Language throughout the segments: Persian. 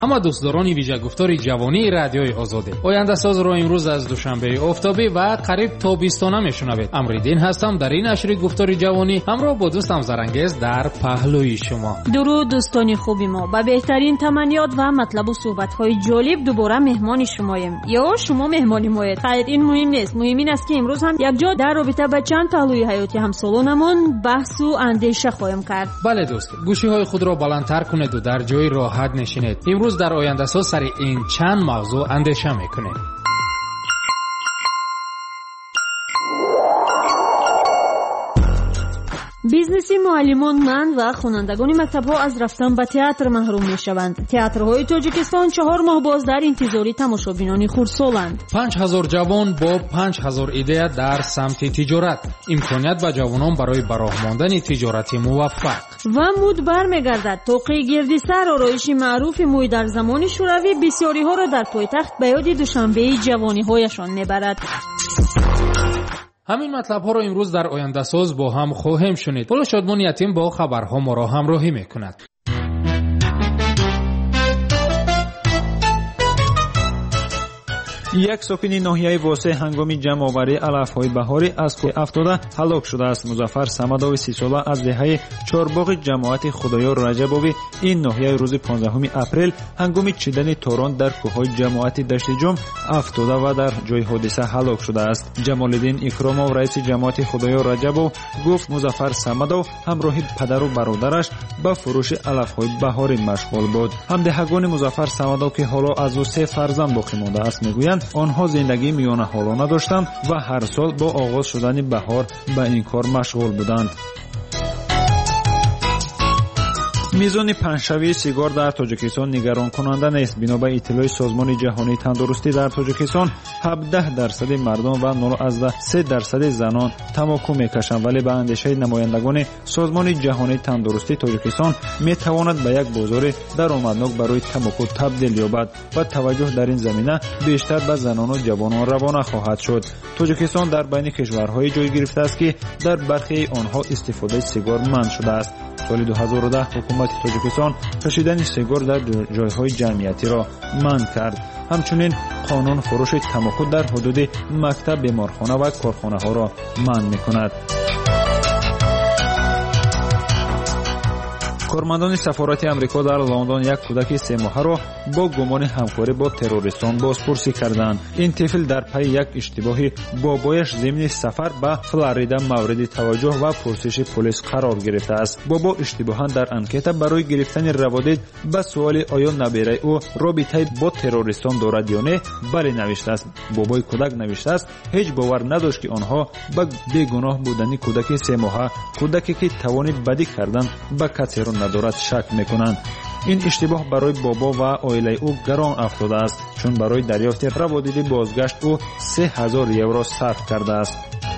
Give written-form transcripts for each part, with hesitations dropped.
اما دوستداران ویژه گفتار جوانی رادیوی آزاده، آینده ساز رو امروز از دوشنبه آفتابی و قریب تابستانه میشنوید. امریدین هستم در این نشر گفتار جوانی همراه با دوستم زرانگیز در پهلوی شما. درود دوستان خوبی ما، با بهترین تمنیات و مطلب و صحبت‌های جالب دوباره مهمان شماییم یا شما مهمانی مایید. خیر، این مهم نیست، مهم این است که امروز هم یک جا در رابطه با چند پهلوی حیاتی همسالانمون بحث و اندیشه خواهیم کرد. بله دوست، گوشی‌های خود را بلندتر کنید و در جای راحت نشینید. امروز در آینده ساز سر این چند موضوع اندیشه میکنیم. بیزنسی معلمان من و خوانندگان مکتب‌ها از رفتن به تئاتر محروم می‌شوند. تئاترهای تاجیکستان 4 ماه باز در انتظار تماشابینان خردسالند. 5000 جوان با 5000 ایده در سمت تجارت. امکانیت به جوانان برای براه ماندن تجارتی موفق. و مود برمیگردد. توقیع گردسر آرایش معروف موی در زمان شوروی بسیاری ها را در پایتخت به یاد دوشنبه جوانی‌هایشان می‌برد. همین مطلب ها را امروز در آینده ساز با هم خواهیم شنید. حالا شادمان یتیم با خبرها ما را همراهی میکند. یک ساکن ناحیه واسه هنگام جمع آوری علف‌های بهاری از کوه افتاده هلاک شده است. مظفر صمدوی 30 ساله از دهه چهارباغ جماعت خدایار رجبوی این ناحیه روز 15 اپریل هنگام چیدن توران در کوههای جماعت دشت جم افتاده و در جای حادثه هلاک شده است. جمالالدین اکرامov رئیس جماعت خدایار رجبو گفت مظفر صمدو همراه پدر و برادرش به فروش علف‌های بهاری مشغول بود. همدهگان مظفر صمدو که حالا از او 3 فرزند باقی مانده است میگویند آنها زندگی میانه حالانه داشتند و هر سال با آغاز شدن بهار به این کار مشغول بودند. میزان پنجشوی سیگار در تاجیکستان نگران کننده نیست. بنا به اطلاع سازمان جهانی تندرستی در تاجیکستان 17% مردم و 0.3% زنان تماکو میکشند، ولی به اندیشه نمایندگان سازمان جهانی تندرستی تاجیکستان میتواند به یک بازار درآمدناک برای تماکو تبدیل یابد و توجه در این زمینه بیشتر به زنان و جوانان روانه خواهد شد. تاجیکستان در بین کشورهای جای گرفته است که در برخی آنها استفاده سیگار منع شده است. سال 2010 حکومت تاجیکستان کشیدن سیگار در جایهای جمعیتی را منع کرد. همچنین قانون فروش تماکو در حدود مکتب، بیمارخانه و کارخانه ها را منع می‌کند. کارمندان سفارت امریکا در لندن یک کودک 3 ماهه را با گمان همکاری با تروریستان بازپرسی کردند. این طفل در پی یک اشتباه بابایش ضمن سفر به فلوریدا مورد توجه و پرسش پلیس قرار گرفته است. بابا اشتباها در انکت برای گرفتن روابط به سوال آیا نبیره او رابطه با تروریستان دارد یا نه بله نوشته است. بابای کودک نوشته است هیچ باور نداشت که آنها به بیگناه بودن کودک 3 ماهه، کودکی که توان بدی کردن به کسی را ندارد شک میکنند. این اشتباه برای بابا و عائله او گران افتاده است، چون برای دریافت روابط بازگشت او 3000 یورو صرف کرده است.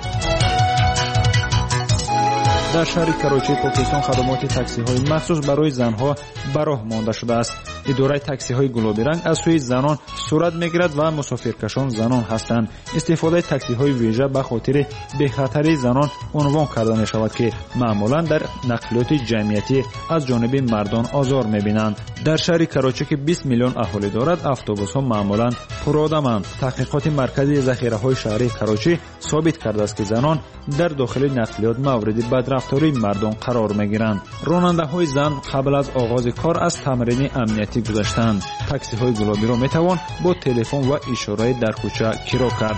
در شهر کراچی پاکستان خدمات تاکسی های مخصوص برای زنها براه مانده شده است. اداره تاکسی های گلابی رنگ از سوی زنان صورت میگیرد و مسافرکشان زنان هستند. استفاده تاکسی های ویژه به خاطر بخطری زنان عنوان کرده می شود که معمولا در نقلیات جمعیتی از جانب مردان آزار میبینند. در شهر کراچی که 20 میلیون اهالی دارد اتوبوس ها معمولا پرآدمند. تحقیقات مرکزی ذخیره های شهری کراچی ثابت کرده است که زنان در داخل نقلیات مورد بدرفتاری مردان قرار میگیرند. راننده های زن قبل از آغاز کار از تمرین امنیتی گذشتند. تاکسی های گلابی را میتوان با تلفن و اشاره در کوچه کرایه کرد.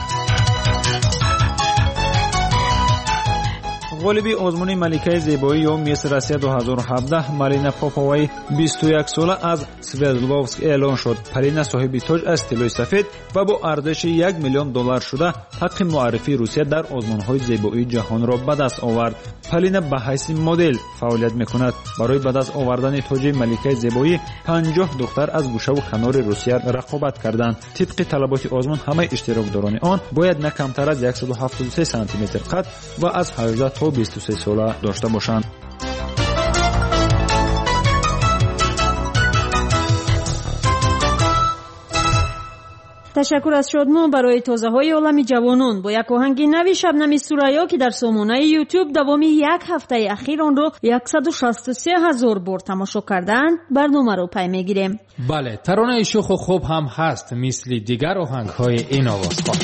غالب آزمون ملکه زیبایی یا میس روسیه 2017 مالینا پاپاوای 21 ساله از سوردلوفسک اعلان شد. پالینا صاحب تاج از طلای سفید و با ارزش $1 میلیون شده حق معرفی روسیه در آزمون‌های زیبایی جهان را به دست آورد. پالینا به حیث مدل فعالیت می‌کند. برای به دست آوردن تاج ملکه زیبایی 50 دختر از گوشه و کنار روسیه رقابت کردند. طبق طلبات آزمون همه اشتراکداران آن باید نه کمتر از 173 سانتی متر قد و از 18 تا 23 ساله داشته باشند. تشکر از شادمان برای توضیح‌های عالم جوانان. با یک آهنگ نوی شبنم سوریا که در سامانه یوتیوب دوام یک هفته اخیر آن را 163,000 بار تماشا کردند برنامه را پی میگیریم. بله، ترانه شوخ و خوب هم هست مثل دیگر آهنگ‌های این آوازخوان.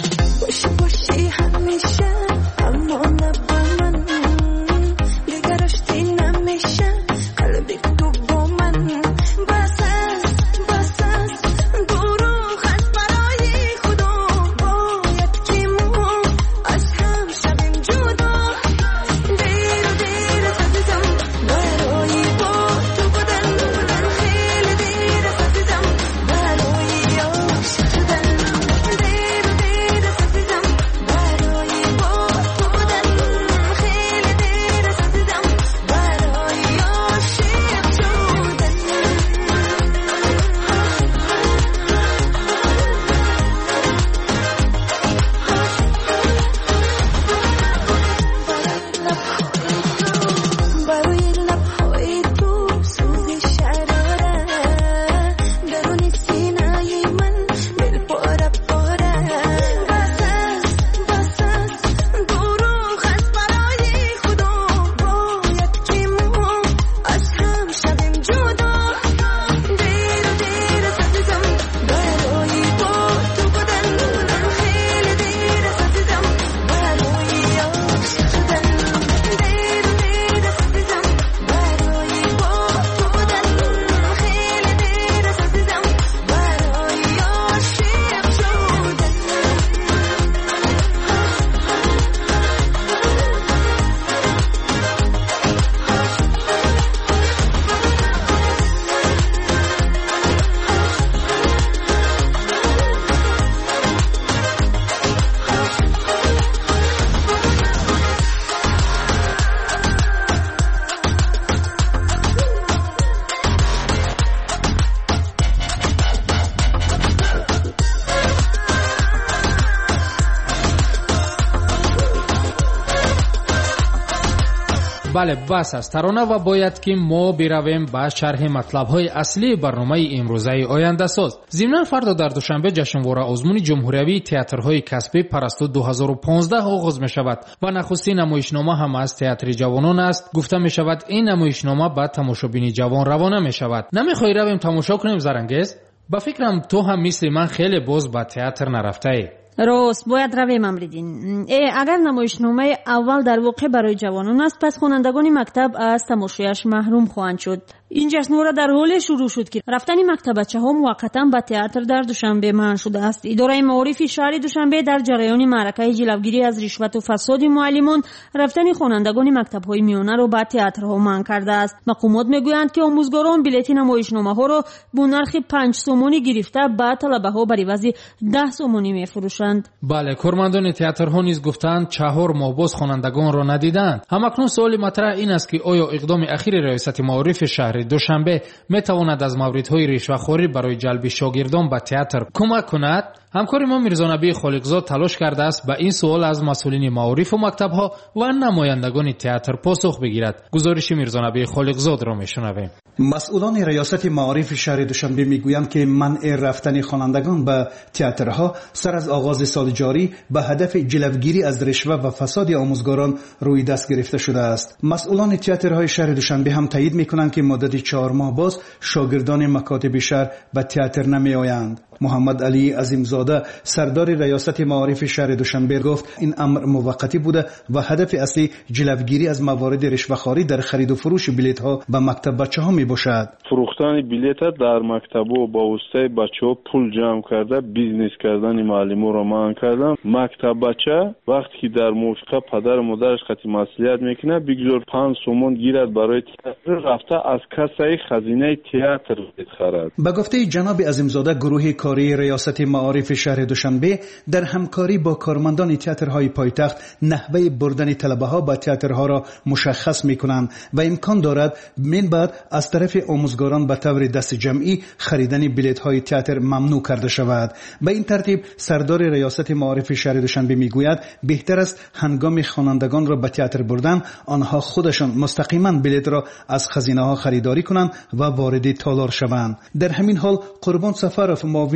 بله، بس است ترانه و باید که ما برویم با شرح مطلب‌های اصلی برنامه امروزه آینده ساز. ضمناً فردا در دوشنبه جشنواره آزمون جمهوری تئاترهای کسبی پرستو 2015 آغاز می شود و نخستین نمایشنامه هم از تئاتر جوانان است. گفته می شود این نمایشنامه به تماشابین جوان روانه می شود. نمیخوای رویم تماشا کنیم زرنگیز؟ با فکرم تو هم مثل من خیلی باز به تئاتر نرفته ای. راست، باید رویم امریدین. اگر نمایشنامه اول در واقع برای جوانان است، پس خوانندگان مکتب از تماشایش محروم خواهند شد. این جشنواره در حال شروع شد که رفتن مکتب بچه‌ها موقتا به تئاتر در دوشنبه منع شده است. اداره معارف شهر دوشنبه در جریان معرکه جلوگیری از رشوت و فساد معلمان رفتن خوانندگان مکتب‌های میانه را به تئاترها منع کرده است. مقامات میگویند که آموزگاران بلیط نمایشنامه‌ها را با نرخ 5 سومانی گرفته به طلبه‌ها بر عوض 10 سومانی می‌فروشند. بله، کارمندان تئاترها نیز گفتند 4 ماه باز خوانندگان را ندیدند. همکنون سوال مطرح این است که آیا اقدام اخیر ریاست معارف شهر دوشنبه میتواند از موردهای رشوه‌خوری برای جلب شاگردان به تئاتر کمک کند؟ همکار ما میرزا نبی خالقزاد تلاش کرده است به این سوال از مسئولین معارف و مکتب‌ها و نمایندگان تئاتر پاسخ بگیرد. گزارش میرزا نبی خالقزاد را میشنویم. مسئولان ریاست معارف شهر دوشنبه میگویند که منع رفتن خوانندگان به تئاترها سر از آغاز سال جاری به هدف جلوگیری از رشوه و فساد آموزگاران روی دست گرفته شده است. مسئولان تئاترهای شهر دوشنبه هم تایید میکنند که مدت 4 ماه باز شاگردان مکاتب شهر به تئاتر نمیآیند. محمد علی عظیمزاده سردار ریاست معارف شهر دوشنبه گفت این امر موقتی بوده و هدف اصلی جلوگیری از موارد رشوه‌خواری در خرید و فروش بلیط‌ها به مکتب بچه‌ها میباشد. فروختن بلیط در مکتب‌ها با واسطه بچه‌ها پول جمع کرده بیزنس کردن معلم‌ها را منع کردن. مکتب بچه وقتی که در موافقه پدر و مادرش قطعی مسئولیت میکنه بگذار 5 سومون گیرد برای تئاتر رفته از کسای خزینه تئاتر بخرد. به گفته جناب عظیمزاده گروه کاری ریاست معارف شهر دوشنبه در همکاری با کارمندان تئاترهای پایتخت نحوه بردن طلبه‌ها به تئاترها را مشخص میکنند و امکان دارد من بعد از طرف آموزگاران به طور دست جمعی خریدن بلیط‌های تئاتر ممنوع کرده شود. به این ترتیب سردار ریاست معارف شهر دوشنبه میگوید بهتر است هنگام خوانندگان را به تئاتر بردن آنها خودشان مستقیما بلیط را از خزینه‌ها خریداری کنند و وارد تالار شوند. در همین حال قربان سفرов معاون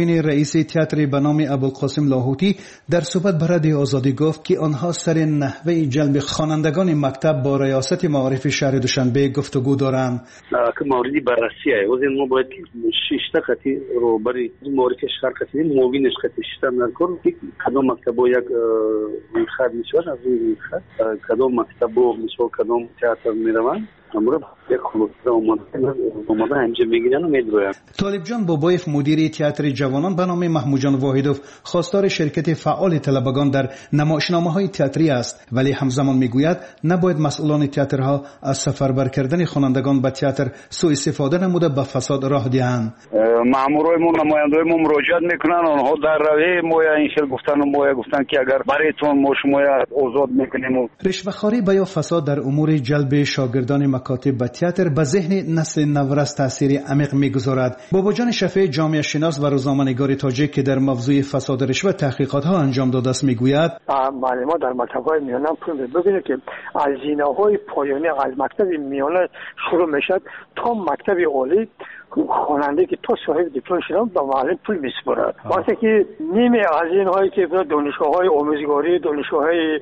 معاون رئیس تئاتر به نام ابوالقاسم لاهوتی در صحبت با رادیو آزادی گفت که آنها سر نحوه جلب خوانندگان مکتب با ریاست معارف شهر دوشنبه گفتگو دارند. که موردی بررسی است. ولی ما باید 6 تا خطی رو برای معارف شهر خطی معاونش خطی شدن نکنیم که کدام مکتب یک خط میشه از این خط کدام مکتب مثلا کدام تئاتر میروند امروز یک خلاصه اومدن انجام میگیرن و میدویم. طالب جان بابایف مدیر تئاتر جوانان به نام محمود جان واحدوف خواستار شرکت فعال طلبگان در نمایشنامه‌های تئاتری است، ولی همزمان میگوید نباید مسئولان تئاترها از سفربر کردن خوانندگان به تئاتر سوء استفاده نموده به فساد راه دهند. مامورایمون نمایندهایمون مراجعت میکنن، آنها در روی مویا این شکل گفتن که اگر برایتون ما شما آزاد میکنیم. رشوه‌خواری و یا فساد در امور جلب شاگردان مکاتب به تئاتر به ذهن نسل نورس تاثیر عمیق میگذارد. باباجان شفیع جامعه شناس و روزنامه‌نگار تاجیک که در موضوع فساد رشوه تحقیقات‌ها انجام داده است میگوید معلمان در مکتب‌های میانه پول ببینید که هزینه‌های پایانی از مکتب میانه شروع میشد تا مکتب عالی خواننده که تو صاحب دیپلم شدن به معلم پول میسپارد. واسه که نیمه از اینهایی که دانشگاه‌های آموزگاری، دانشگاه‌های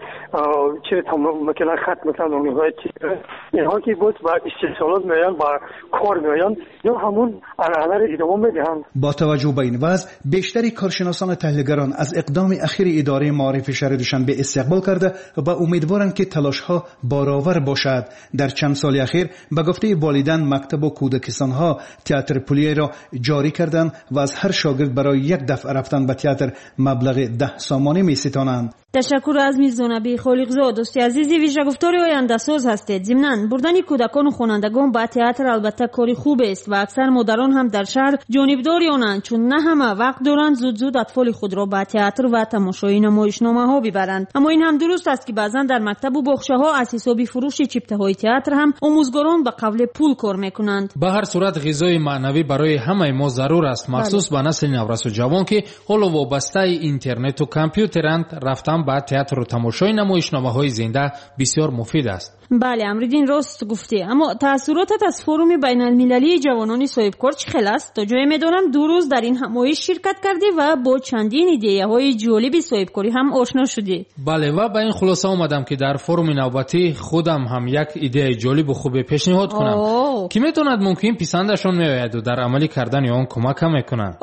چه مثلا خط مثلا دانشگاه‌های اینها که بود با استثمارات میان با کار میان یا همون عنعنه ادامه میدهند. با توجه به این وضع بیشتری کارشناسان تحلیلگران از اقدام اخیر اداره معارف شهر دوشنبه استقبال کرده و امیدوارند که تلاش‌ها بارآور باشد. در چند سال اخیر به گفته والدین مکتب و کودکستان‌ها تئاتر پولی را جاری کردند و از هر شاگرد برای یک دفعه رفتن به تئاتر مبلغ 10 سامانه می‌ستانند. تشکر از میزونبی خالقزاد. دوستی عزیزی ویژه گفتار آینده ساز هستید. ضمناً بردن کودکان و خوانندگان به تئاتر البته کاری خوب است و اکثر مادران هم در شهر جانبداری آنند، چون نه همه وقت دارند زود اطفال خود را به تئاتر و تماشای نمایشنامه‌ها ببرند. اما این هم درست است که بعضا در مکتب و باغچه‌ها از حساب فروش چپته‌های تئاتر هم آموزگاران به قبل پول کار میکنند. به هر صورت غذای معنوی برای همه ما ضرور است، مخصوص به نسل نورس و جوان که حالا وابسته اینترنت و کامپیوترند. رفتن به تئاتر و تماشای نمایشنامه‌های زنده بسیار مفید است. بله امریدین راست گفتی. اما تأثیراتت از فروم بین المللی جوانان صاحبکار چه خیلی است؟ تا جایی میدونم 2 روز در این همایش شرکت کردی و با چندین ایده‌های جالب صاحبکاری هم آشنا شدی. بله و به این خلاصه اومدم که در فروم نوبتی خودم هم یک ایده جالب و خوب پیشنهاد کنم که میتوند ممکن پسندشون میآید و در عملی کردن آن کمک میکنند.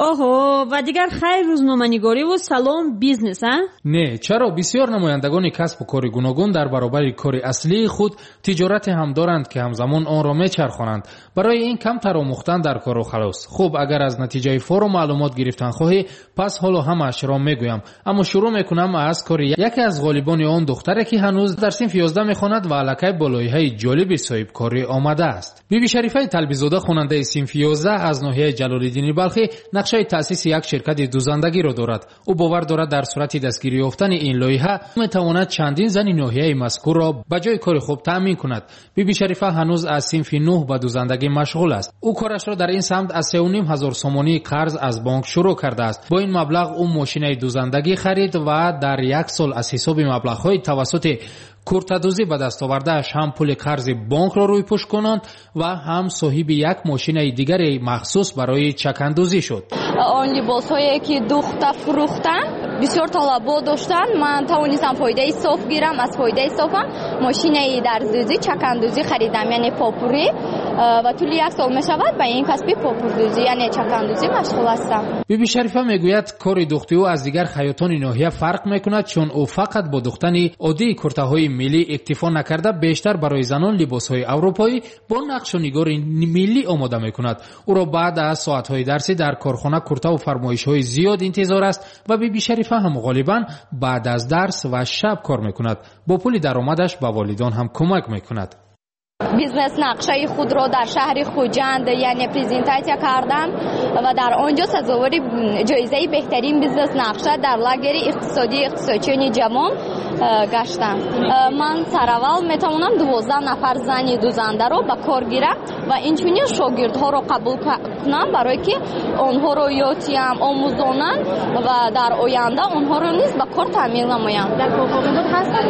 و دیگر خیر روزنامه‌نگاری و سلام بیزنس ها؟ نه، چرا بسیار نمایندگان کسب و کار گوناگون در برابر کار اصلی خود تجارت هم دارند که همزمان آن را میچرخانند. برای این کمتر آموختن در کار و خلاص. خوب اگر از نتیجه فروم معلومات گرفتن خواهی پس حالا همش را میگویم، اما شروع میکنم از کار یکی از غالبان آن دختری که هنوز در صنف 11 میخواند و الکی با لایحه جالب صاحبکاری آمده است. بیبی شریفه طلبی‌زاده خواننده صنف 11 از ناحیه جلال‌الدین بلخی نقشه تأسیس یک شرکت دوزندگی را دارد. او باور دارد در صورت دستگیری یافتن این لایحه میتواند چندین زن ناحیه مذکور را به جای کار خوب تامین کند. بیبی شریفه هنوز از صنف 9 به دوزندگی مشغول است. او کارش را در این سمت از 3,500 سومانی قرض از بانک شروع کرده است. با این مبلغ او ماشین دوزندگی خرید و در یک سال از حساب مبلغ‌های توسط کورتادوزی به دست آورده‌اش هم پول قرض بانک را روی پوش کنند و هم صاحب یک ماشین دیگری مخصوص برای چکندوزی شد. آن لباس‌هایی که دختر فروختن بسیار طلبات داشتن، من توانستم فایده صاف گیرم. از فایده صافم ماشین درزدوزی چکندوزی خریدم، یعنی پاپوری، و طول یک سال میشود به این کسب پاپوردوزی یعنی چکندوزی مشغول هستم. بیبی شریفه میگوید کار دختری او از دیگر خیاطان ناحیه فرق میکند، چون او فقط با دختن عادی کرته‌های ملی اکتفا نکرده بیشتر برای زنان لباس‌های اروپایی با نقش و نگار ملی آماده میکند. او را بعد از ساعت‌های درسی در کارخانه کرته و فرمایش‌های زیاد انتظار است و بیبی شریفه هم غالباً بعد از درس و شب کار میکند. با پول درآمدش به والدان هم کمک میکند. بیزنس نقشه خود را در شهر خوجند یعنی پریزنتاسیا کردم و در آنجا سزاوار جایزه بهترین بیزنس نقشه در لاگر اقتصادی اقتصادچیان جوان гаштам. Ман сараввал метавонам 12 нафар зани дузандаро ба кор гирам ва инчунин шогирдҳоро қабул кунам барое ки онҳоро ётиям омӯзонам ва дар оянда онҳоро низ ба кор таъмин намоям. Дар корхонаҳо ҳастанд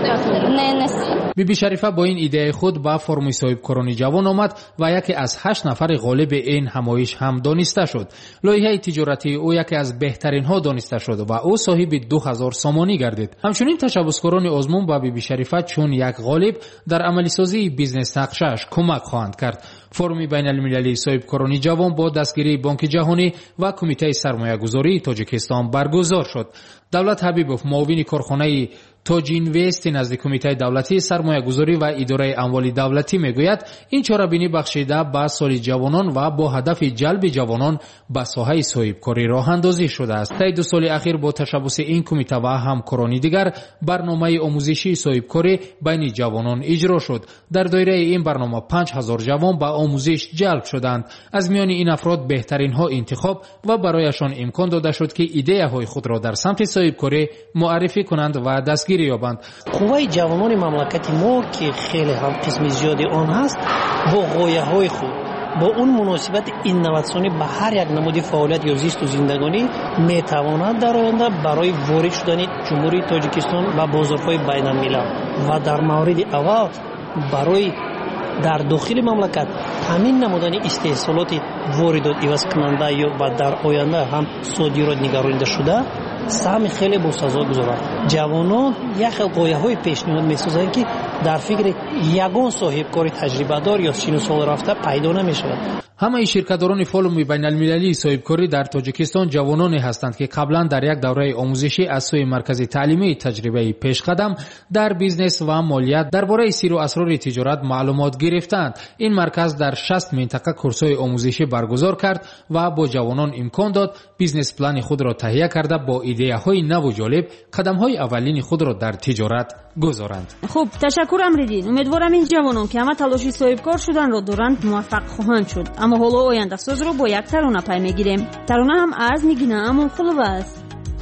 не нест. биби шарифа бо ин идеяи худ ба форуми соҳибкорони ҷавон омад ва яке аз 8 нафари ғолиби ин ҳамоиш ҳам дониста шуд. лоиҳаи тиҷоратии ӯ яке аз беҳтаринҳо дониста шуд ва ӯ соҳиби 2000 сомонӣ гардид. ҳамчунин ташаббускорони озмун ба биби шарифа чун як ғолиб дар амалисозии бизнес нақшааш кӯмак хоҳанд кард. форуми байналмилалии соҳибкорони ҷавон бо дастгирии бонки ҷаҳонӣ ва кумитаи сармоягузории тоҷикистон баргузор шуд. давлат ҳабибов муовини корхонаи тоҷинвести назди кумитаи давлатии сармоягузорӣ ва идораи амволи давлатӣ мегӯяд ин чорабинӣ бахшида ба соли ҷавонон ва бо ҳадафи ҷалби ҷавонон ба соҳаи соҳибкорӣ роҳандозӣ шудааст. таи 2 соли ахир бо ташаббуси ин кумита ва ҳамкорони дигар барномаи омӯзишии соҳибкорӣ байни ҷавонон иҷро шуд. дар доираи ин барнома 5000 ҷавон ба омӯзиш ҷалб шуданд. аз миёни ин афрод беҳтаринҳо интихоб ва барояшон имкон дода шуд ки идеяҳои худро дар самти соҳибкорӣ муаррифӣ кунанд ва дастгирӣ ёбанд. қувваи ҷавонони мамлакати мо ки хеле ҳам қисми зиёди он ҳаст бо ғояҳои худ бо он муносибати инноватсионӣ ба ҳар як намуди фаъолият ё зисту зиндагонӣ метавонад дар оянда барои ворид шудани ҷумҳурии тоҷикистон ба бозорҳои байналмилал ва дар мавриди аввал барои дар дохили мамлакат таъмин намудани истеҳсолоти воридот ивазкунанда ё ва дар оянда ҳам содирот нигаронида шуда саҳми хеле босазо гузорад. ҷавонон як хел ғояҳои пешниҳод месозанд ки дар фикри ягон соҳибкори таҷрибадор ё сину сол рафта пайдо намешавад. ҳамаи ширкатдорони форуми байналмилалии соҳибкорӣ дар тоҷикистон ҷавононе ҳастанд ки қаблан дар як давраи омӯзишӣ аз сӯи маркази таълимии таҷрибаи пешқадам дар бизнес ва молият дар бораи сирру асрори тиҷорат маълумот гирифтанд. ин марказ дар 60 минтақа курсҳои омӯзишӣ баргузор кард ва бо ҷавонон имкон дод бизнес плани худро таҳия карда бо идеяҳои наву ҷолиб қадамҳои аввалини худро дар тиҷорат гузоранд. хуб, ташаккур Амриддин. умедворам ин ҷавонон ки ҳама талоши соҳибкор шуданро доранд муваффақ хоҳанд шуд. аммо ҳоло ояндасозро бо як тарона пай мегирем. тарона ҳам аз Нигина Амонқулова аст.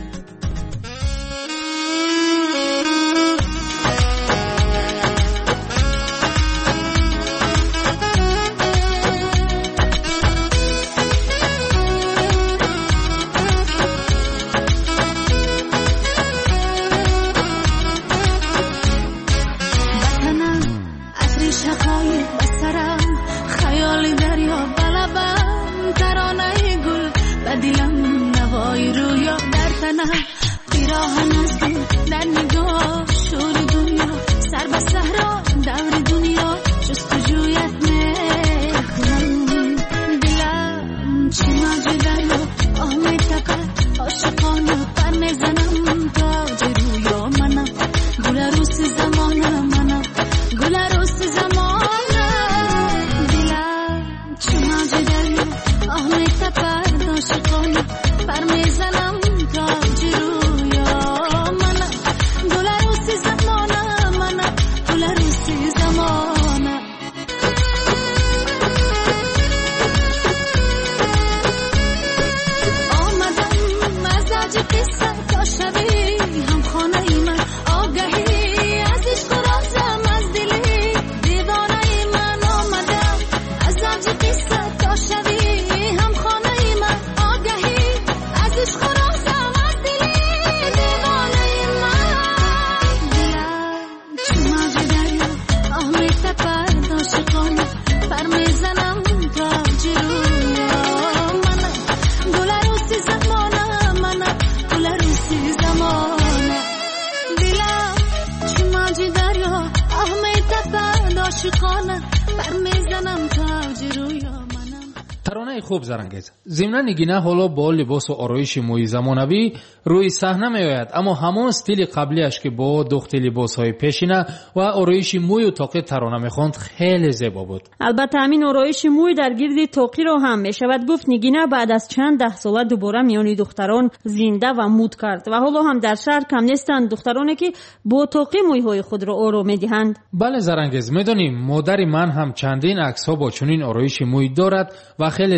таронаи хуб зарангез. зимна Нигина ҳоло бо либосу ороиши мӯи замонавӣ рӯи саҳна меояд, аммо ҳамон стили қаблиаш ки бо духти либосҳои пешина ва ороиши мӯю тоқӣ тарона мехонд хеле зебо буд. албатта ҳамин ороиши мӯй дар гирди тоқиро ҳам мешавад гуфт. Нигина баъд аз чанд даҳсола дубора миёни духтарон зинда ва муд кард ва ҳоло ҳам дар шаҳр кам нестанд духтароне ки бо тоқӣ мӯйҳои худро оро медиҳанд. бале зарангез, медонем модари ман ҳам чандин аксҳо бо чунин ороиши мӯй дорад ва хеле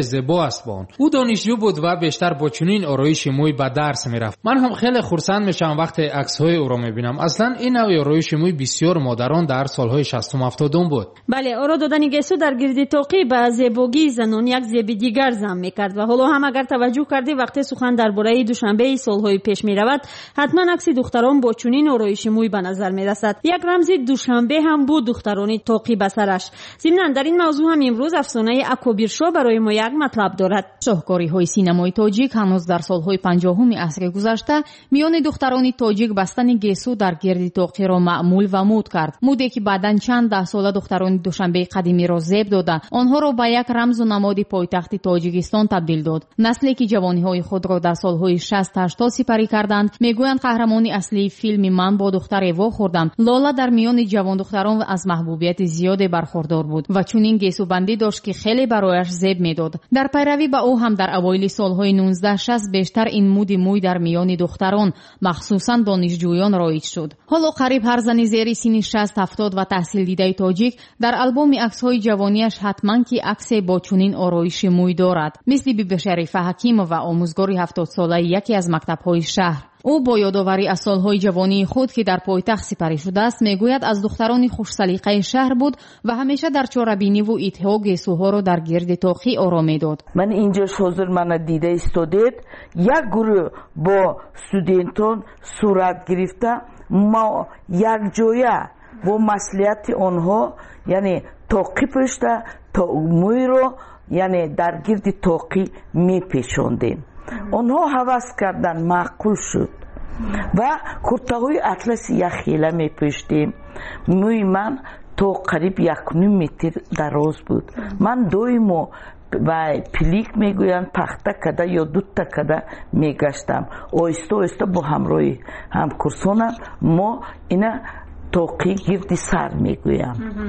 زیبا است با اون. او دانشجو بود و بیشتر با چنین آرایش موی به درس میرفت. من هم خیلی خرسند میشم وقتی عکس‌های او را میبینم. اصلا این نوع آرایش موی بسیار مدرن در سالهای 60 و 70 بود. بله، آرا دادن گیسو در گردی توقی به زیبایی زنان یک زیبی دیگر زم میکرد و حالا هم اگر توجه کردی وقتی سخن درباره دوشنبه سالهای پیش میرود حتما عکس دختران با چنین آرایش موی به نظر میرسد. یک رمز دوشنبه هم بود دخترانی توقی به سرش. ضمن در این موضوع هم امروز افسانه اکوبیرشو برای ما یک مطلب دارد. شاهکاری‌های سینمای تاجیک هنوز در سالهای 50 عصر گذشته میان دختران تاجیک بستن گیسو در گردی توقی را معمول و مد کرد. مودی که بعداً چند ده ساله دختران دوشنبه قدیمی را زیب داده، آنها را به یک رمز و نماد پایتخت تاجیکستان تبدیل داد. نسلی که جوانی‌های خود را در سالهای 60-80 سپری کردند میگویند قهرمان اصلی فیلم من با دختر وا خوردم لالا در میان جوان دختران از محبوبیت زیادی برخوردار بود و چنین گیسو بندی داشت که خیلی برایش زیب میداد. در پیروی به او هم در اوایل سالهای 1960 بیشتر این مود موی در میان دختران مخصوصاً دانشجویان رایج شد. حالا قریب هر زنی زیر سن 60-70 و تحصیل دیده تاجیک در آلبوم عکس‌های جوانیش حتماً که عکس با چنین آرایش موی دارد. مثل بیبی شریفه حکیم و آموزگار 70 ساله یکی از مکتب‌های شهر. او با یادآوری از سالهای جوانی خود که در پایتخت سپری شده است میگوید از دختران خوش سلیقه شهر بود و همیشه در چاره‌بینی و ایتها گیسوها را در گرد توقی آرام میداد. من اینجا حاضر من دیده استودیت یک گروه با استودنتان صورت گرفته ما یک جایه با مسئولیت آنها یعنی توقی پشته تا موی رو یعنی در گرد توقی میپیچاندیم. آنها هوس کردن معقول شد و کرتاهای اطلس یک خیله میپوشیدیم. موی من تا قریب 1.5 متر دراز بود. من دویمو و پلیک میگویند پخته کده یا دوتا کده میگشتم آیسته آیسته با همراهی همکرسانم ما اینا توقی گردی سر میگویم.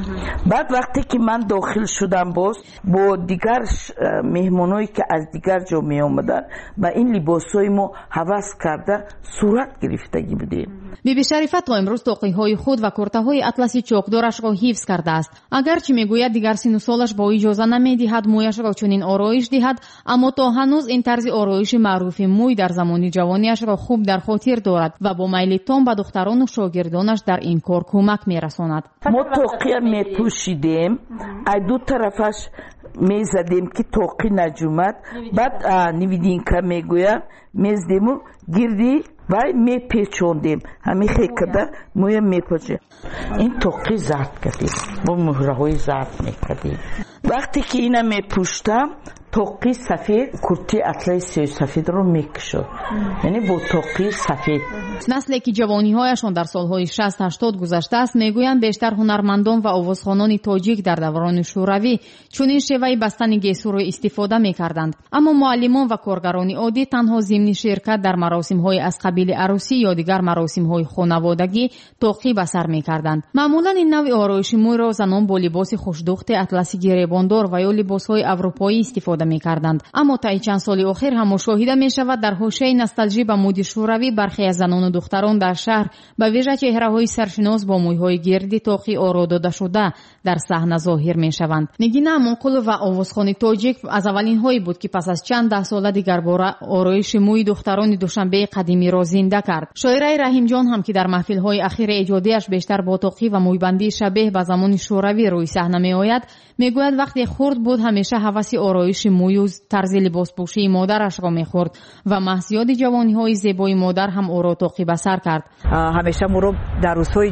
بعد وقتی که من داخل شدم باز با دیگر مهمانایی که از دیگر جا می آمدن و این لباسای ما هوس کرده صورت گرفتگی بودیم. بیبی شریفه تا امروز توقی‌های خود و کرته‌های اطلسی چوکدارش را حفظ کرده است. اگرچه میگوید دیگر سن و سالش با اجازه نمیدهد مویش را چنین آرایش دهد، اما تا هنوز این طرز آرایش معروف موی در زمان جوانیش را خوب در خاطر دارد و با میل تام به دختران و شاگردانش در این کار کمک میرساند. ما توقی میپوشیدیم، از دو طرفش میزدیم که توقی نجومد. بعد نویدین که میگویم میزدیم و گردی و میپیچوندیم همین خیکده موی میپوشیم. این توقی زرد کردیم با مهره های زرد میکردیم. وقتی که اینا میپوشتم توقی سفید کرتی اطلسی سفید رو میکشد، یعنی با توقی سفید. نسلی که جوانی‌هایشان در سالهای 60-80 گذشته است میگویند بیشتر هنرمندان و آوازخوانان تاجیک در دوران شوروی چنین شیوه بستن گیسو را استفاده میکردند، اما معلمان و کارگران عادی تنها ضمن شرکت در مراسم‌های از قبیل عروسی یا دیگر مراسم‌های خانوادگی توقی به سر میکردند. معمولا این نوع آرایش موی را زنان با لباس خوش‌دخت اطلسی گریباندار و یا لباس‌های اروپایی استفاده میکردند. اما تا چند سال اخیر هم مشاهده میشود در حوزه نوستالژی به مد شوروی برخی از زنان و دختران در شهر به ویژه چهره‌های سرشناس با موی‌های گردی توقی آرا داده شده در صحنه ظاهر میشوند. نگینه منقول و آوازخوان تاجیک از اولین هایی بود که پس از چند ده سال دیگر باره آرایش موی دختران دوشنبه قدیمی را زنده کرد. شاعره رحیم جان هم که در محفل‌های اخیر ایجادیش بیشتر با توقی و مویبندی شبیه به زمان شوروی روی صحنه میآید، میگوید وقتی خرد بود همیشه هوس آرایش موی و طرز لباسپوشی مادرش را میخورد و محض جوانی‌های زیبای مادر هم او را توقی به سر کرد. همیشه ما رو در روزهای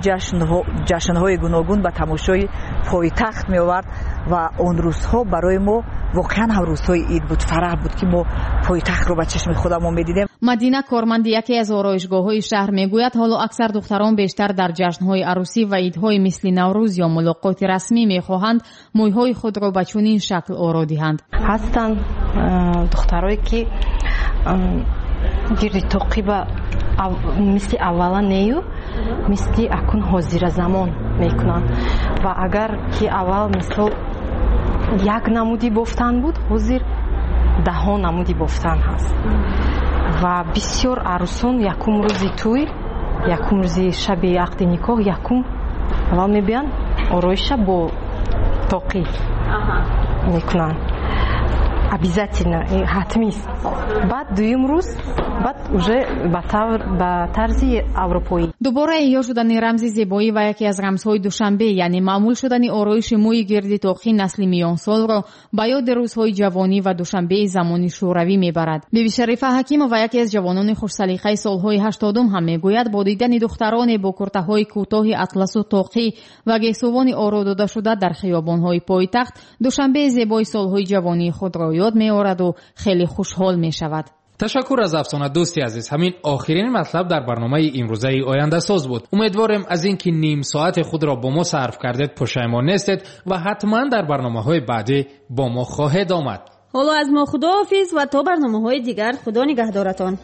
جشن‌های گوناگون به تماشای پایتخت می‌آورد و اون روزها برای ما واقعا هم روزهای عید بود، فرح بود که ما پایتخت رو به چشم خودمون می‌دیدیم. مدینه کارمند یکی از آرایشگاه‌های شهر میگوید حالا اکثر دختران بیشتر در جشن‌های عروسی و عیدهای مثل نوروز یا ملاقات رسمی می‌خواهند موی‌های خود را به چنین شکل آرا دهند. هستن دخترایی که گردی توقی با مثل اولا نیو مثل اکن حاضر زمان میکنن و اگر که اول مثل یک نمودی بافتن بود حاضر 10 نمودی بافتن هست و بسیار عروسان یکم روزی توی یکم روزی شب عقد نکاح یکم اول میبین آرایش با توقی میکنن обязательно حتمی است. بعد دویم روز بعد уже با طرز اروپایی. دوباره احیا شدن رمز زیبایی و یکی از رمزهای دوشنبه یعنی معمول شدن آرایش موی گردی تاخی نسل میانسال را به یاد روزهای جوانی و دوشنبه زمانی شوروی میبرد. بیبی شریفه حکیم و یکی از جوانان خوش سلیقه سالهای 80 هم میگوید با دیدن دختران با کرته‌های کوتاه اطلس و تاخی و گیسوان آرا داده شده در خیابان‌های پایتخت دوشنبه زیبای سالهای جوانی خود را یاد می‌آورد و خیلی خوشحال می‌شود. تشکر از افسانه دوستی عزیز. همین آخرین مطلب در برنامه امروزه آینده ساز بود. امیدوارم از اینکه نیم ساعت خود را با ما صرف کردید پشیمان نیستید و حتما در برنامه‌های بعدی با ما خواهید آمد. حالا از ما خداحافظ و تا برنامه‌های دیگر خدا نگهدارتان.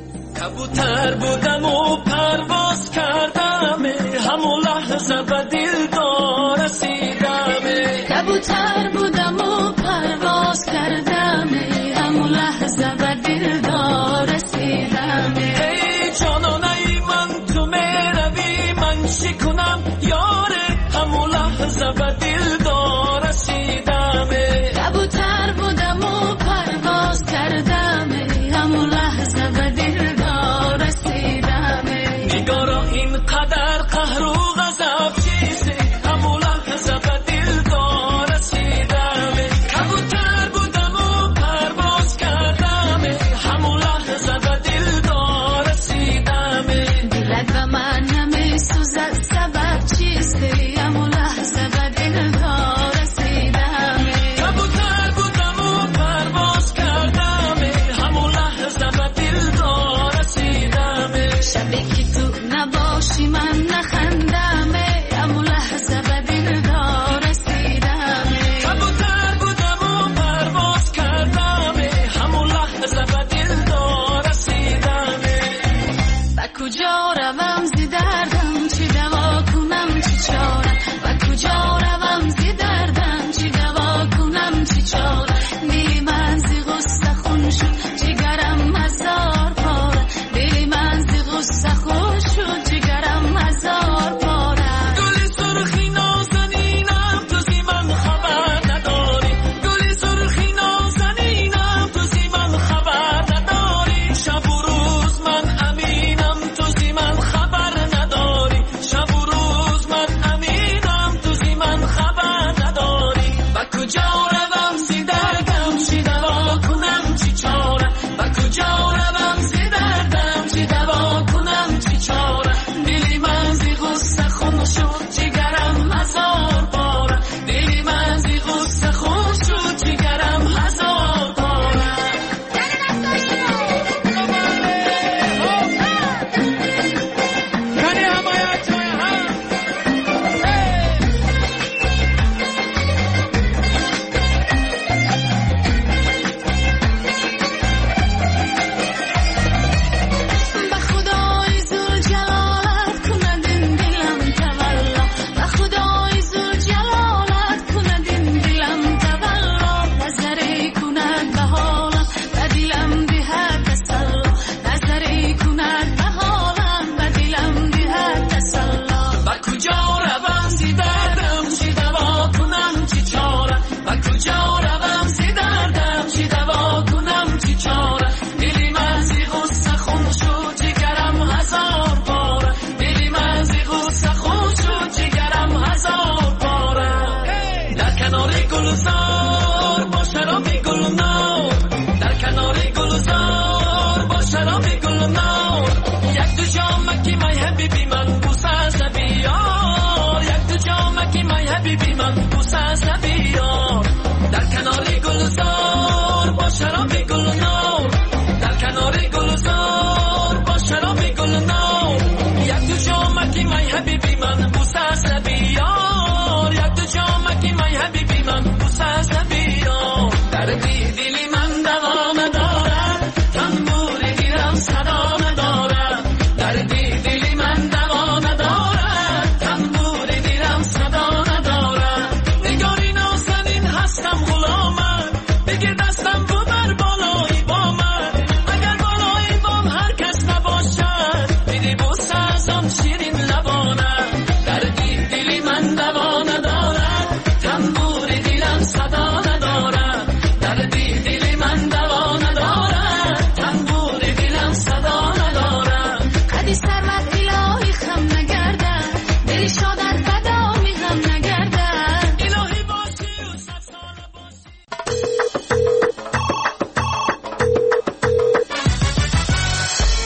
کبوتر بودم و پرواز کردم همون لحظه به دلدار رسیدم. کبوتر بودم و پرواز کردم همون لحظه به دلدار رسیدم. ای جانانه من تو میروی من چی کنم یاره همون لحظه به دلدار رسیدم. کبوتر بودم و پرواز کردم همون لحظه به دلدار رسیدم. نگارا اینقدر قهر و غضب چیزی همون لحظه به دلدار رسیدم. کبوتر بودم و پرواز کردم همون لحظه به دلدار رسیدم. دلت و من نمیسوزد سبب چیستی همون لحظه به دلدار رسیدم. کبوتر بودم و پرواز کردم همون لحظه به دلدار رسیدم. شبی که تو نباشی من نخندم همون لحظه به دلدار رسیدم. کبوتر بودم و پرواز کردم همون لحظه به دلدار رسیدم. و کجا روم زی دردم چی دوا کنم چی چارم. و کجا روم زی دردم چی دوا کنم چی چارم. دل من زی غصه خون شد جگرم هزار پاره. دل من زی غصه خون شد جگرم هزار پاره. گل سرخی نازنینم تو زی من خبر نداری. گل سرخی نازنینم تو زی من خبر نداری. شب و روز من امینم تو زی من خبر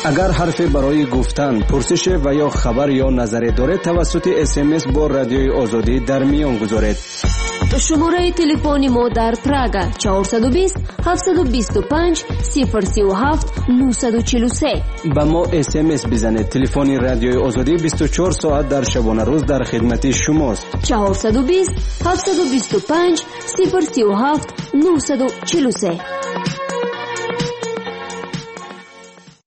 اگر حرفی برای گفتن، پرسش و یا خبر یا نظری دارید توسط SMS با رادیوی آزادی در میان گذارید. شماره تلفنی ما در پراگ 420 725 037 943. با ما SMS بزنید. تلفن رادیوی آزادی 24 ساعت در شبانه روز در خدمت شماست. 420 725 037 943.